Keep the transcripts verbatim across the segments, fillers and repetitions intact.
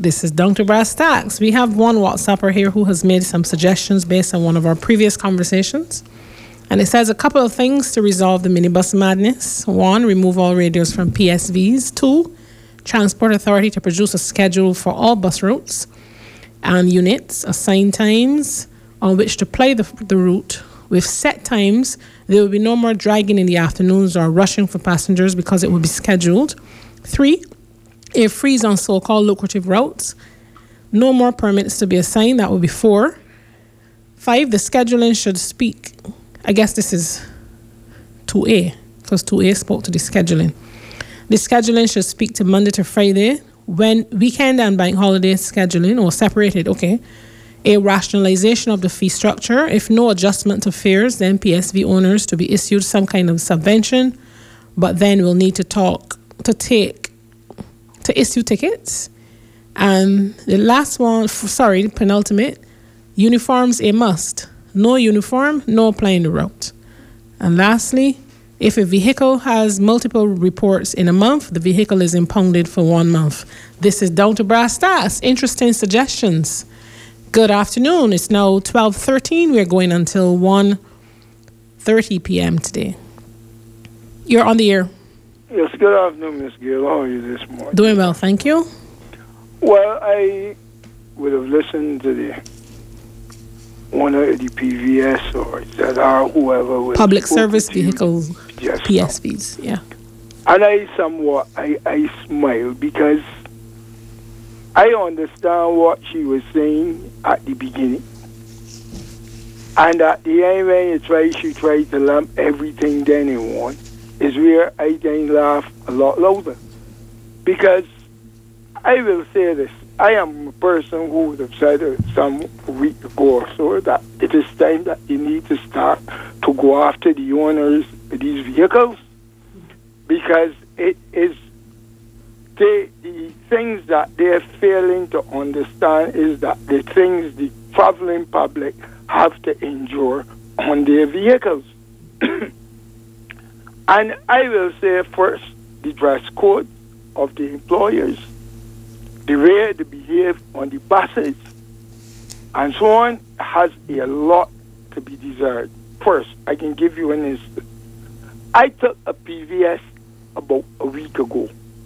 This is Down to Brass Tacks. We have one WhatsApper here who has made some suggestions based on one of our previous conversations. And it says a couple of things to resolve the minibus madness. One, remove all radios from P S Vs. Two, Transport Authority to produce a schedule for all bus routes and units, assign times on which to play the, the route. With set times, there will be no more dragging in the afternoons or rushing for passengers because it will be scheduled. Three, a freeze on so-called lucrative routes. No more permits to be assigned. That will be four. Five, the scheduling should speak. I guess this is two A, because two A spoke to the scheduling. The scheduling should speak to Monday to Friday. When weekend and bank holiday scheduling, or separated, okay. A rationalization of the fee structure. If no adjustment to fares, then P S V owners to be issued some kind of subvention, but then we'll need to talk, to take, to issue tickets. And the last one, sorry, the penultimate, uniforms a must. No uniform, no applying the route. And lastly, if a vehicle has multiple reports in a month, the vehicle is impounded for one month. This is Down to Brass Tacks. Interesting suggestions. Good afternoon. It's now twelve thirteen. We're going until one thirty p.m. today. You're on the air. Yes, good afternoon, Miss Gill. How are you this morning? Doing well, thank you. Well, I would have listened to the one of the P V S or Z R, whoever. Was Public service vehicles, just P S Vs, yeah. And I somewhat, I, I smile because I understand what she was saying at the beginning. And at the end, when you try, she tried to lump everything then in one, is where I then laugh a lot louder. Because I will say this, I am a person who would have said uh, some week ago or so that it is time that you need to start to go after the owners of these vehicles, because it is they, the things that they're failing to understand is that the things the traveling public have to endure on their vehicles. And I will say first, the dress code of the employers, the way they behave on the buses, and so on, has a lot to be desired. First, I can give you an instance. I took a P V S about a week ago,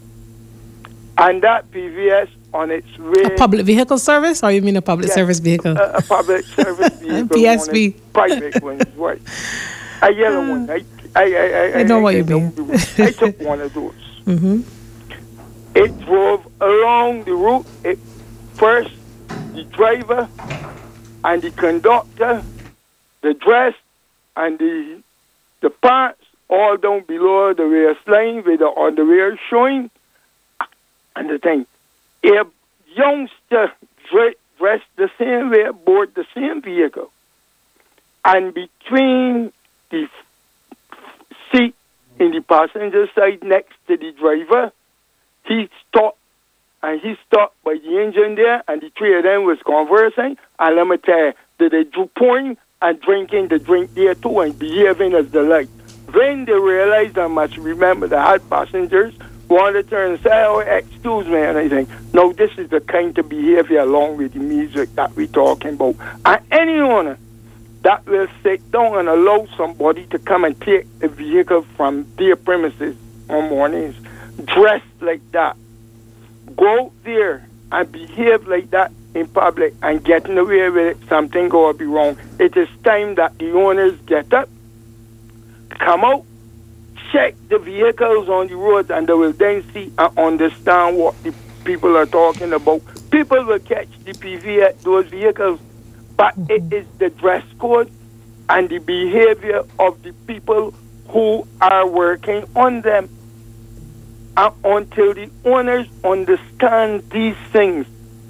and that P V S on its way... A public vehicle service, or you mean a public yes, service vehicle? A, a public service vehicle. P S V. Private one, right. A yellow one. I, I, I, I, I know I, what I you mean. I took one of those. Mm-hmm. It drove along the route. It, first, the driver and the conductor, the dress and the the pants all down below the waistline with the underwear showing. And the thing, a youngster dre- dressed the same way aboard the same vehicle. And between the f- seat in the passenger side next to the driver, he stopped, and he stopped by the engine there, and the three of them was conversing, and let me tell you, that they drew pouring and drinking the drink there too, and behaving as they like. When they realized, I must remember, they had passengers wanted to turn and say, oh, excuse me, and I think, no, this is the kind of behavior along with the music that we're talking about. And any owner that will sit down and allow somebody to come and take a vehicle from their premises on mornings, dressed like that, go out there and behave like that in public and getting away with it, something going to be wrong. It is time that the owners get up, come out, check the vehicles on the roads, and they will then see and understand what the people are talking about. People will catch the P V at those vehicles, but it is the dress code and the behavior of the people who are working on them. And until the owners understand these things,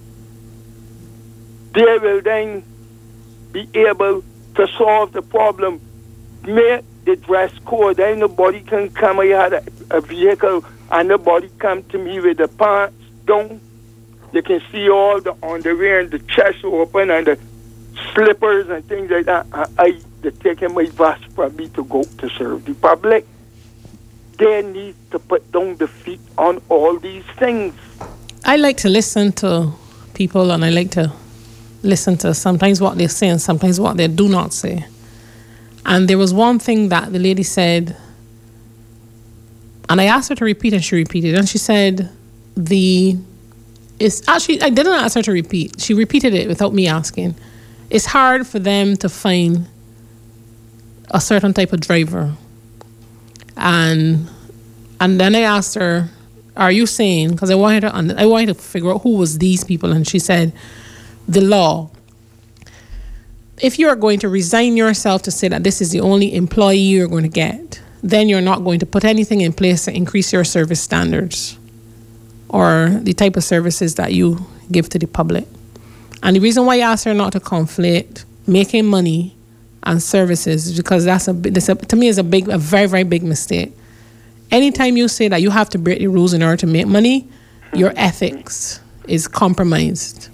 they will then be able to solve the problem. Make the dress code, then nobody can come. I had a, a vehicle and nobody come to me with the pants down. You can see all the underwear and the chest open and the slippers and things like that. And I, they're taking my vest from me to go to serve the public. They need to put down the feet on all these things. I like to listen to people, and I like to listen to sometimes what they say and sometimes what they do not say. And there was one thing that the lady said, and I asked her to repeat, and she repeated. And she said, the, it's actually, I didn't ask her to repeat. She repeated it without me asking. It's hard for them to find a certain type of driver. And and then I asked her, are you saying, because I wanted to, I wanted to figure out who was these people. And she said, the law. If you are going to resign yourself to say that this is the only employee you're going to get, then you're not going to put anything in place to increase your service standards or the type of services that you give to the public. And the reason why I asked her not to conflate making money and services is because that's a, that's a to me is a big, a very, very big mistake. Anytime you say that you have to break the rules in order to make money, your ethics is compromised.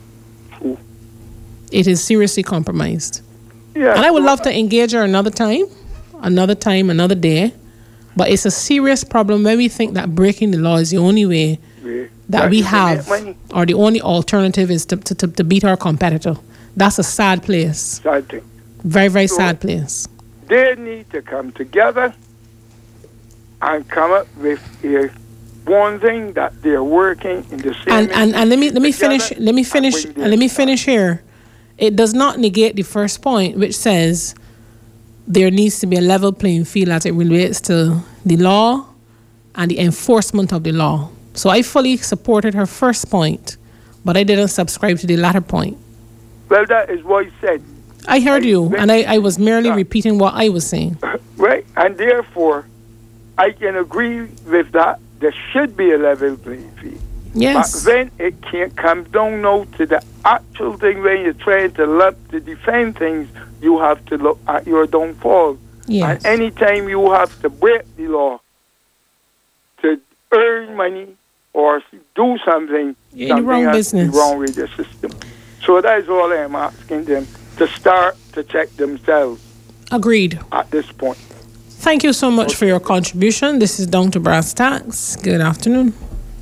It is seriously compromised. Yeah, and I would love to engage her another time, another time, another day. But it's a serious problem when we think that breaking the law is the only way yeah. that we have, or the only alternative is to, to, to beat our competitor. That's a sad place. Sad thing. Very, very so sad place. They need to come together and come up with a one thing that they're working in the same. And and, and let me let me finish. Let me finish. And let me finish here. It does not negate the first point, which says there needs to be a level playing field as it relates to the law and the enforcement of the law. So I fully supported her first point, but I didn't subscribe to the latter point. Well, that is what I said. I heard I, you, and I, I was merely that. repeating what I was saying. Right, and therefore, I can agree with that. There should be a level playing field. Yes. But then it can't come down now to the actual thing when you're trying to look to defend things, you have to look at your downfall. Yes. And anytime you have to break the law to earn money or do something, you're something in the wrong has business. to be wrong with the system. So that is all I'm asking them, to start to check themselves. Agreed. At this point. Thank you so much okay. for your contribution. This is Down to Brass Tacks. Good afternoon.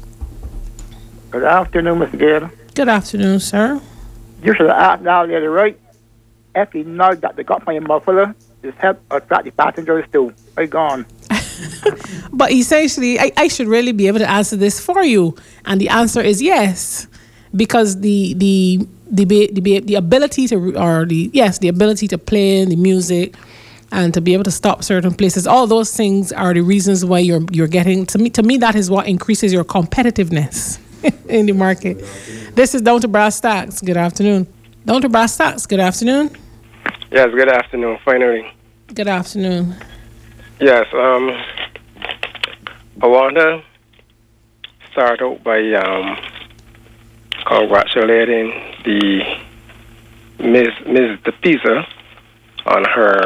Good afternoon, Mister Gale. Good afternoon, sir. You should have asked now, lady, right? If you know that they got my muffler, just help attract the passengers too. I gone. But essentially, I, I should really be able to answer this for you. And the answer is yes. Because the the the the, the ability to, or the, yes, the ability to play the music and to be able to stop certain places, all those things are the reasons why you're you're getting, to me, to me that is what increases your competitiveness in the market. This is Down to Brass Tacks. Good afternoon. Down to Brass Tacks. Good afternoon. Yes, good afternoon, finally. Good afternoon. Yes, um, I want to start out by um, congratulating the Miss Miss DePisa on her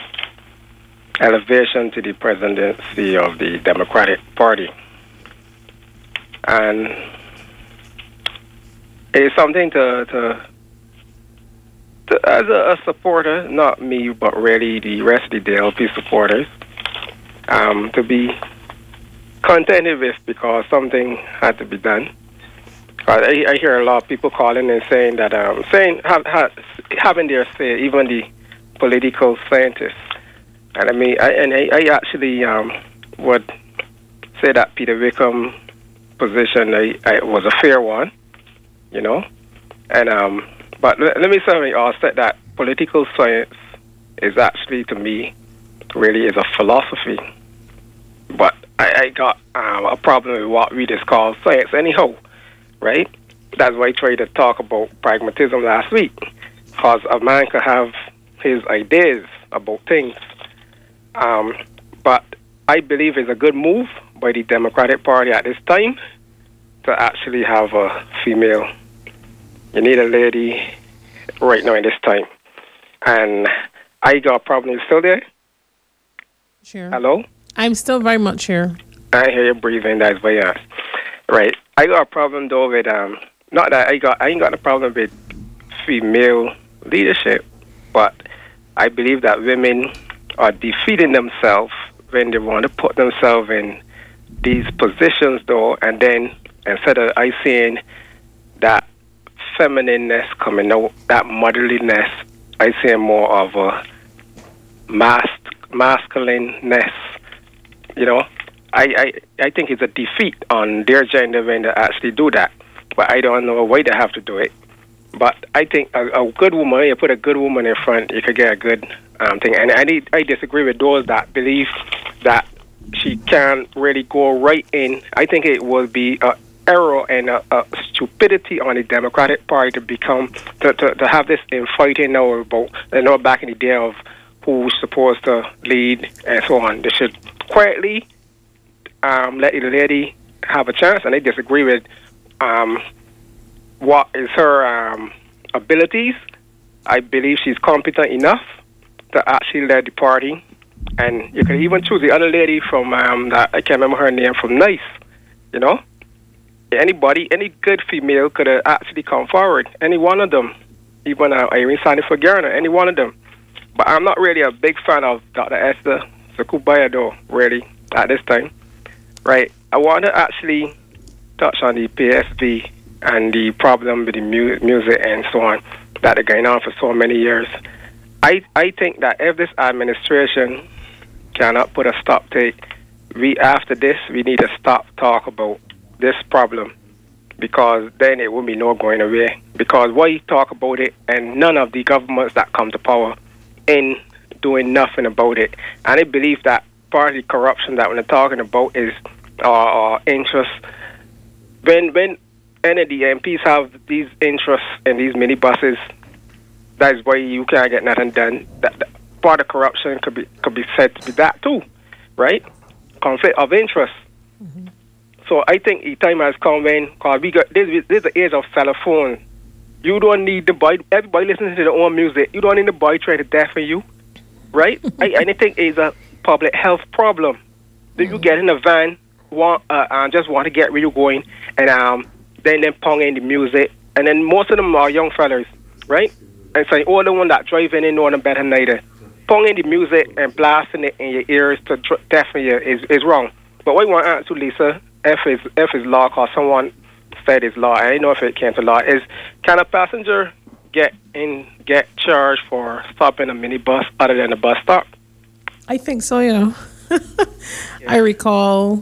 elevation to the presidency of the Democratic Party. And it's something to, to, to as a, a supporter, not me, but really the rest of the D L P supporters, um, to be contented with, because something had to be done. I, I hear a lot of people calling and saying that, um, saying have, have, having their say, even the political scientists. And I mean, I, and I, I actually um, would say that Peter Wickham position I, I, was a fair one, you know. And um, but let, let me say also that political science is actually, to me, really is a philosophy. But I, I got um, a problem with what we just call science anyhow, right? That's why I tried to talk about pragmatism last week, because a man could have his ideas about things. Um, but I believe it's a good move by the Democratic Party at this time to actually have a female. You need a lady right now in this time. And I got a problem. You still there? Sure. Hello? I'm still very much here. I hear you breathing. That's why I asked. Right. I got a problem though with um. Not that I got. I ain't got a problem with female leadership, but I believe that women are defeating themselves when they want to put themselves in these positions, though, and then instead of I seeing that feminineness coming out, that motherliness, I see more of a mas- masculineness. You know, I, I I think it's a defeat on their gender when they actually do that. But I don't know why they have to do it. But I think a, a good woman, you put a good woman in front, you could get a good um, thing. And I need, I disagree with those that believe that she can't really go right in. I think it will be an error and a, a stupidity on the Democratic Party to become to, to, to have this infighting now about, you know, back in the day of who's supposed to lead and so on. They should quietly um, let the lady have a chance, and I disagree with um, what is her um, abilities. I believe she's competent enough to actually lead the party, and you can even choose the other lady from um, that I can't remember her name, from NICE. You know, anybody, any good female could have actually come forward. Any one of them, even uh, Irene Sandifer Garner, any one of them. But I'm not really a big fan of Doctor Esther Sakubaya, though, really, at this time. Right? I want to actually touch on the P S V and the problem with the mu- music and so on that are going on for so many years. I I think that if this administration cannot put a stop to it, we, after this, we need to stop talk about this problem, because then it will be no going away. Because why talk about it and none of the governments that come to power in doing nothing about it? And I believe that part of the corruption that we're talking about is our uh, interest. When when any of the M Ps have these interests in these minibuses, that's why you can't get nothing done. That, that part of corruption could be could be said to be that too, right? Conflict of interest. Mm-hmm. So I think the time has come when, because we got this, this is the age of cell phone. You don't need the boy. Everybody listens to their own music. You don't need the boy trying to deafen you, right? I, I think it's a public health problem. Mm-hmm. You get in a van, want uh, and just want to get where you're going, and um, then then pong in the music, and then most of them are young fellas, right? And so all the one that driving in know them better neither. Pong in the music and blasting it in your ears to dr- deafen you is, is wrong. But what I want to answer Lisa, if it's, if it's law, because someone said it's law, I don't know if it came to law, is can a passenger get in get charged for stopping a minibus other than a bus stop? I think so, you know. yeah. I recall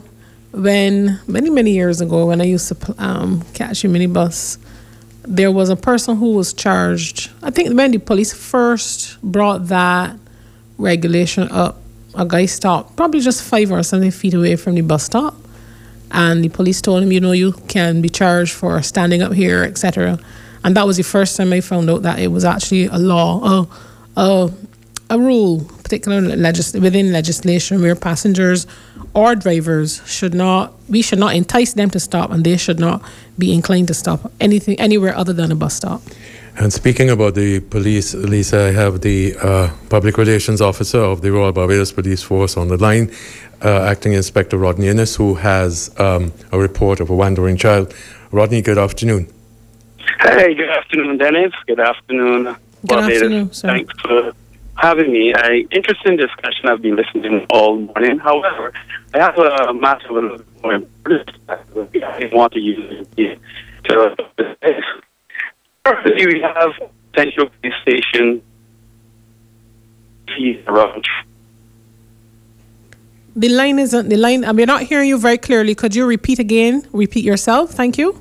when, many, many years ago, when I used to um, catch a minibus, there was a person who was charged. I think when the police first brought that regulation up, a guy stopped probably just five or seven feet away from the bus stop, and the police told him, you know, you can be charged for standing up here, et cetera. And that was the first time I found out that it was actually a law, a, a, a rule, particularly legis- within legislation, where passengers or drivers should not, we should not entice them to stop, and they should not be inclined to stop anything anywhere other than a bus stop. And speaking about the police, Lisa, I have the uh, public relations officer of the Royal Barbados Police Force on the line, uh, Acting Inspector Rodney Innes, who has um, a report of a wandering child. Rodney, good afternoon. Hey, good afternoon, Dennis. Good afternoon, Good Barbados. afternoon, sir. Thanks for having me. I interesting discussion. I've been listening all morning. However, I have a matter of a little more important. I want to use it to Firstly, we have Central Police Station around. The line isn't, the line, I'm not hearing you very clearly. Could you repeat again? Repeat yourself. Thank you.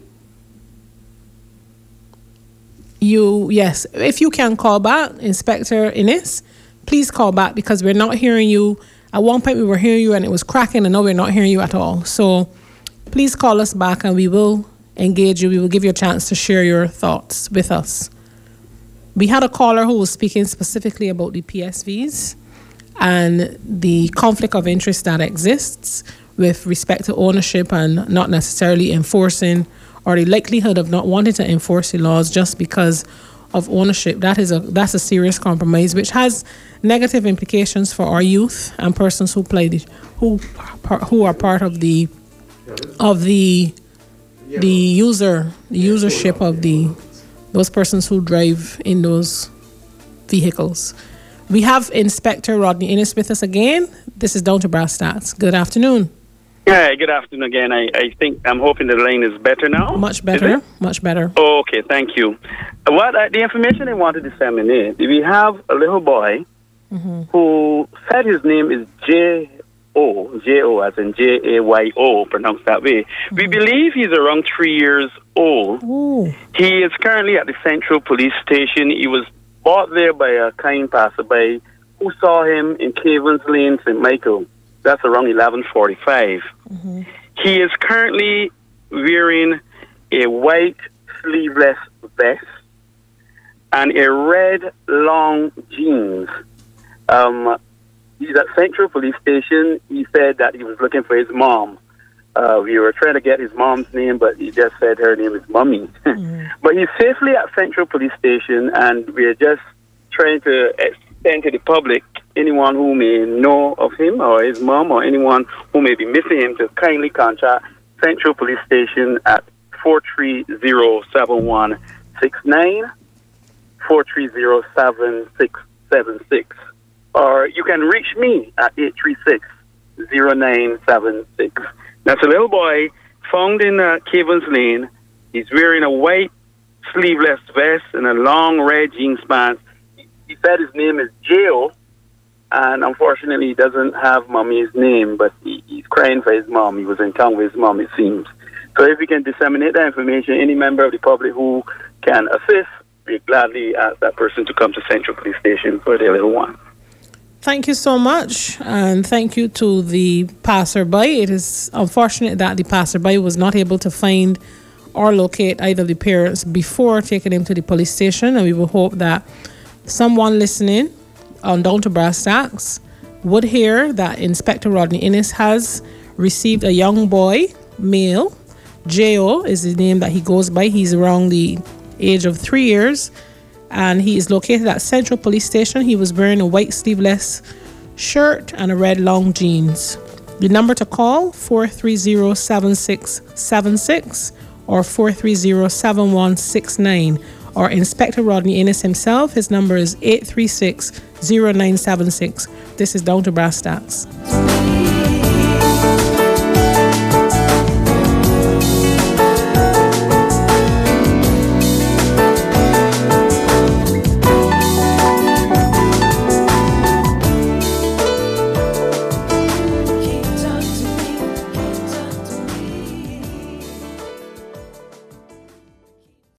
You, yes. If you can call back, Inspector Innes, please call back, because we're not hearing you. At one point we were hearing you and it was cracking, and now we're not hearing you at all. So please call us back and we will engage you. We will give you a chance to share your thoughts with us. We had a caller who was speaking specifically about the P S Vs and the conflict of interest that exists with respect to ownership and not necessarily enforcing, or the likelihood of not wanting to enforce the laws just because of ownership. That is a that's a serious compromise, which has negative implications for our youth and persons who play the, who who are part of the of the the user the usership of the those persons who drive in those vehicles. We have Inspector Rodney Innes with us again. This is Down to Brass Stats. Good afternoon. Yeah, good afternoon again. I, I think, I'm hoping the line is better now. Much better, much better. Oh, okay, thank you. What I, the information I want to disseminate, we have a little boy mm-hmm. who said his name is J O, J O as in J A Y O, pronounced that way. Mm-hmm. We believe he's around three years old. Ooh. He is currently at the Central Police Station. He was brought there by a kind passerby who saw him in Cavens Lane, Saint Michael. That's around eleven forty-five. Mm-hmm. He is currently wearing a white sleeveless vest and a red long jeans. Um, he's at Central Police Station. He said that he was looking for his mom. Uh, we were trying to get his mom's name, but he just said her name is Mummy. Mm-hmm. But he's safely at Central Police Station, and we're just trying to extend to the public, anyone who may know of him or his mom or anyone who may be missing him, to kindly contact Central Police Station at four three zero, seven one six nine, four three zero, seven six seven six. Or you can reach me at eight three six, zero nine seven six. That's a little boy found in uh, Cavens Lane. He's wearing a white sleeveless vest and a long red jeans pants. He, he said his name is J-O, and unfortunately he doesn't have Mommy's name, but he, he's crying for his mom. He was in town with his mom, it seems. So if we can disseminate that information, any member of the public who can assist, we gladly ask that person to come to Central Police Station for their little one. Thank you so much, and thank you to the passerby. It is unfortunate that the passerby was not able to find or locate either of the parents before taking him to the police station, and we will hope that someone listening on Down to Brass Tacks would hear that Inspector Rodney Innes has received a young boy, male. J O is the name that he goes by. He's around the age of three years. And he is located at Central Police Station. He was wearing a white sleeveless shirt and a red long jeans. The number to call, four three zero, seven six seven six or four three zero, seven one six nine. Or Inspector Rodney Innes himself, his number is eight three six, zero nine seven six. This is Down to Brass Tacks.